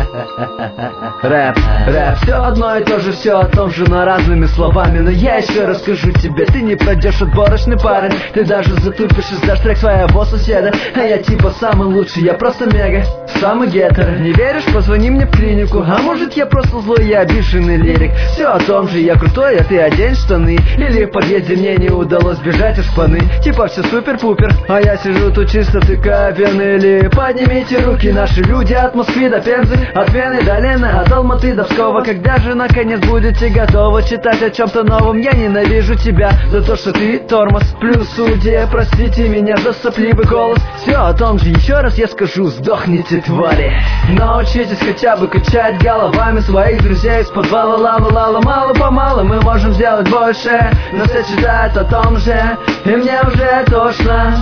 Рэп, все одно и то же, все о том же, но разными словами. Но я еще расскажу тебе, ты не пройдешь отборочный парень. Ты даже затупишь и сдашь трек своего соседа. А я типа самый лучший, я просто мега, самый гетер. Не веришь? Позвони мне в клинику. А может я просто злой, я обиженный лирик. Все о том же, я крутой, а ты одень штаны. Или в подъезде мне не удалось бежать из шпаны. Типа все супер-пупер, а я сижу тут чисто тыкая пены. Или поднимите руки, наши люди от Москвы до Пензы, от Вены до Лены, от Алматы до Пскова. Когда же наконец будете готовы читать о чем-то новом? Я ненавижу тебя за то, что ты тормоз. Плюс судья, простите меня за сопливый голос. Все о том же, еще раз я скажу, сдохните, твари. Научитесь хотя бы качать головами своих друзей из подвала. Лава-лала, мало-помалу мы можем сделать больше. Но все читают о том же, и мне уже тошно.